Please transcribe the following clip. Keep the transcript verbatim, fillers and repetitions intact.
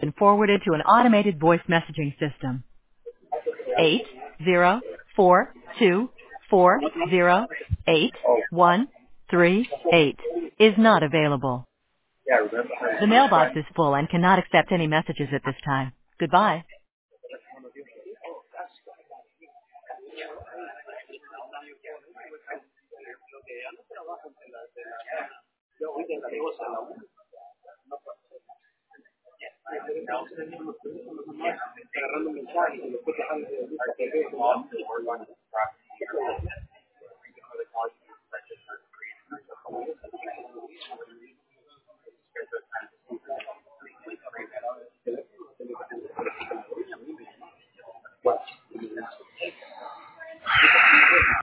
been forwarded to an automated voice messaging system. Eight zero four two four zero eight one three eight is not available. The mailbox is full and cannot accept any messages at this time. Goodbye. agarrando un mensaje y después dejando de